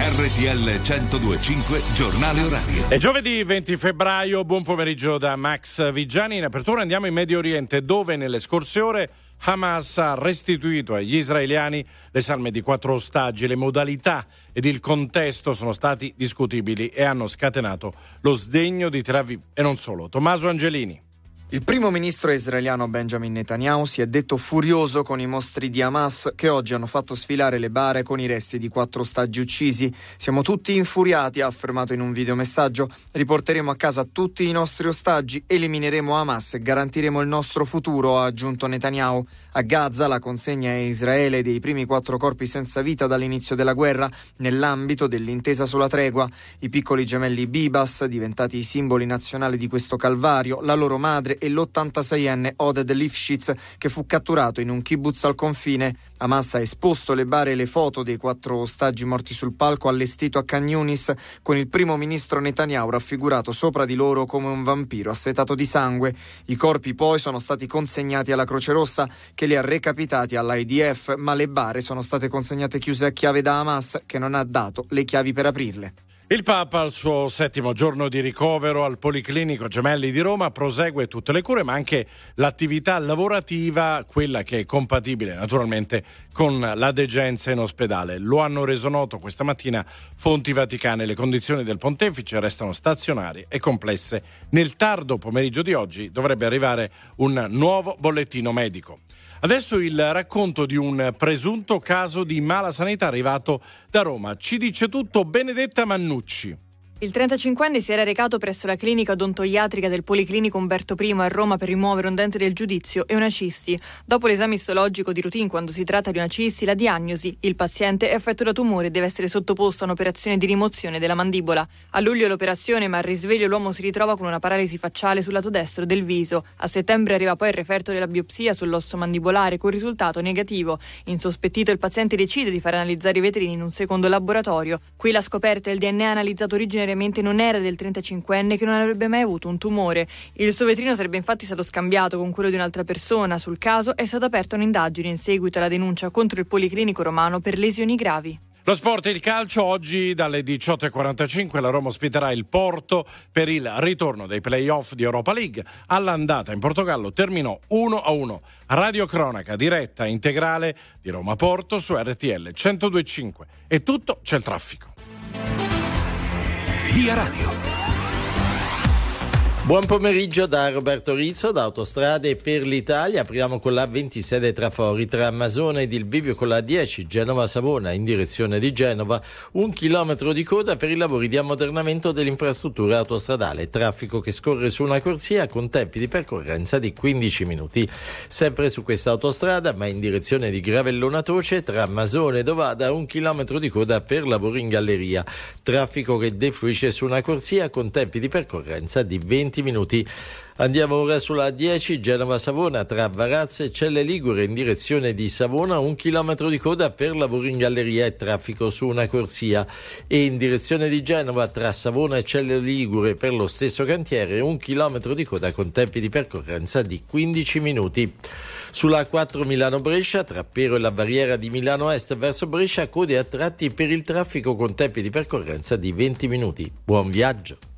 RTL 102.5 Giornale Orario. È giovedì 20 febbraio, buon pomeriggio da Max Vigiani. In apertura andiamo in Medio Oriente, dove nelle scorse ore Hamas ha restituito agli israeliani le salme di 4 ostaggi. Le modalità ed il contesto sono stati discutibili e hanno scatenato lo sdegno di Tel Aviv e non solo. Tommaso Angelini. Il primo ministro israeliano Benjamin Netanyahu si è detto furioso con i mostri di Hamas che oggi hanno fatto sfilare le bare con i resti di 4 ostaggi uccisi. Siamo tutti infuriati, ha affermato in un videomessaggio. Riporteremo a casa tutti i nostri ostaggi, elimineremo Hamas e garantiremo il nostro futuro, ha aggiunto Netanyahu. A Gaza la consegna a Israele dei primi 4 corpi senza vita dall'inizio della guerra nell'ambito dell'intesa sulla tregua. I piccoli gemelli Bibas, diventati i simboli nazionali di questo calvario, la loro madre e l'86enne Oded Lifshitz, che fu catturato in un kibbutz al confine. Hamas ha esposto le bare e le foto dei 4 ostaggi morti sul palco allestito a Khan Yunis, con il primo ministro Netanyahu raffigurato sopra di loro come un vampiro assetato di sangue. I corpi poi sono stati consegnati alla Croce Rossa, che li ha recapitati all'IDF, ma le bare sono state consegnate chiuse a chiave da Hamas, che non ha dato le chiavi per aprirle. Il Papa, al suo 7° giorno di ricovero al Policlinico Gemelli di Roma, prosegue tutte le cure, ma anche l'attività lavorativa, quella che è compatibile naturalmente con la degenza in ospedale. Lo hanno reso noto questa mattina fonti vaticane. Le condizioni del pontefice restano stazionarie e complesse. Nel tardo pomeriggio di oggi dovrebbe arrivare un nuovo bollettino medico. Adesso il racconto di un presunto caso di mala sanità arrivato da Roma. Ci dice tutto Benedetta Mannucci. Il 35enne si era recato presso la clinica odontoiatrica del Policlinico Umberto I a Roma per rimuovere un dente del giudizio e una cisti. Dopo l'esame istologico di routine, quando si tratta di una cisti, la diagnosi: il paziente è affetto da tumore e deve essere sottoposto a un'operazione di rimozione della mandibola. A luglio l'operazione, ma al risveglio l'uomo si ritrova con una paralisi facciale sul lato destro del viso. A settembre arriva poi il referto della biopsia sull'osso mandibolare con risultato negativo. Insospettito, il paziente decide di far analizzare i vetrini in un secondo laboratorio. Qui la scoperta: il DNA analizzato originariamente non era del 35enne, che non avrebbe mai avuto un tumore. Il suo vetrino sarebbe infatti stato scambiato con quello di un'altra persona. Sul caso è stata aperta un'indagine in seguito alla denuncia contro il Policlinico romano per lesioni gravi. Lo sport e il calcio. Oggi dalle 18.45 la Roma ospiterà il Porto per il ritorno dei play-off di Europa League. All'andata in Portogallo terminò 1-1. Radiocronaca diretta integrale di Roma Porto su RTL 102.5. È tutto, c'è il traffico. Via Radio. Buon pomeriggio da Roberto Rizzo, da Autostrade per l'Italia. Apriamo con la 26 Trafori tra Masone ed il bivio con la 10 Genova-Savona in direzione di Genova. 1 chilometro di coda per i lavori di ammodernamento dell'infrastruttura autostradale. Traffico che scorre su una corsia con tempi di percorrenza di 15 minuti. Sempre su questa autostrada, ma in direzione di Gravellona Toce, tra Masone e Dovada, 1 chilometro di coda per lavori in galleria. Traffico che defluisce su una corsia con tempi di percorrenza di 20 minuti. Andiamo ora sulla 10 Genova-Savona tra Varazze e Celle Ligure in direzione di Savona, 1 chilometro di coda per lavori in galleria e traffico su una corsia, e in direzione di Genova tra Savona e Celle Ligure per lo stesso cantiere 1 chilometro di coda con tempi di percorrenza di 15 minuti. Sulla A4 Milano-Brescia tra Pero e la barriera di Milano Est verso Brescia, code a tratti per il traffico con tempi di percorrenza di 20 minuti. Buon viaggio.